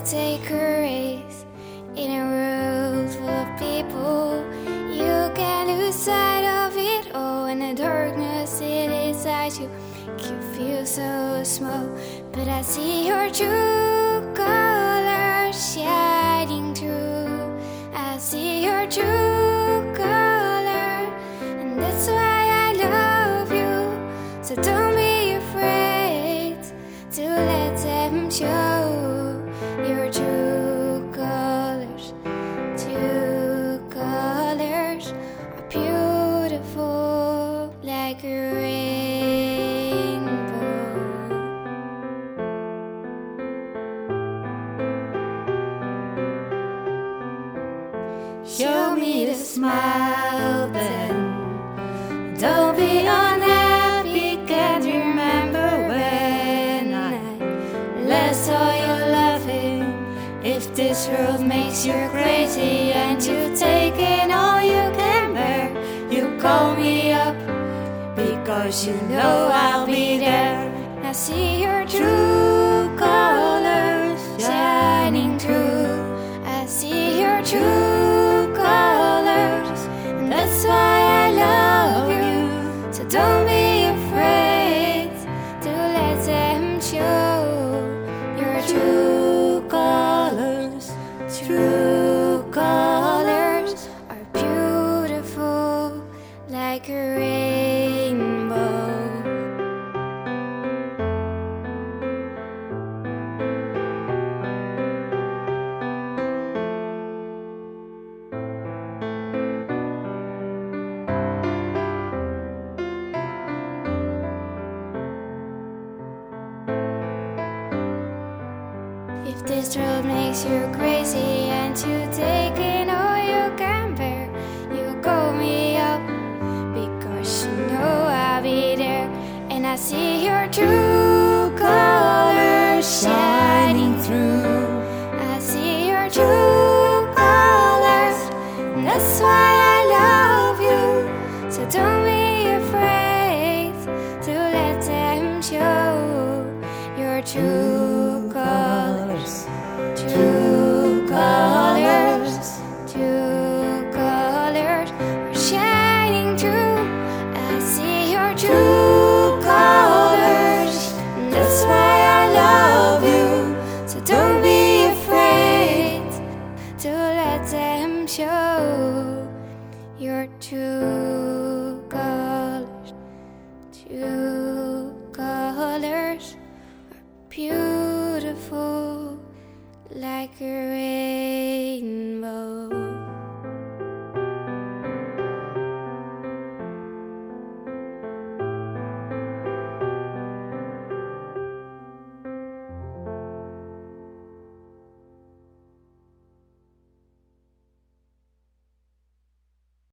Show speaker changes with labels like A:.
A: take a race in a world full of people. You can lose sight of it all, and the darkness it inside you can feel so small. But I see your true colors shining through. I see your true color, and that's why I love you. So don't be afraid to let them show your true colors. True colors are beautiful like a rainbow. Show me the smile then. Don't be unhappy, can't remember when I last saw you laughing. If this world makes you crazy and you take in all you can bear, you call me up because you know I'll be there. I see your true colors shining through. I see your true colors, and that's why I love you. So don't be afraid to let them show your true colors. True colors are beautiful like a rainbow. If this world makes you crazy and you take in all you can bear, you call me up because you know I'll be there. And I see your true colors shining through. I see your true colors, and that's why I love you. So don't be afraid to let them show your true colors. True colors, true colors are shining through. I see your true colors, and that's why I love you. So don't be afraid to let them show your true colors. True colors are beautiful like a rain.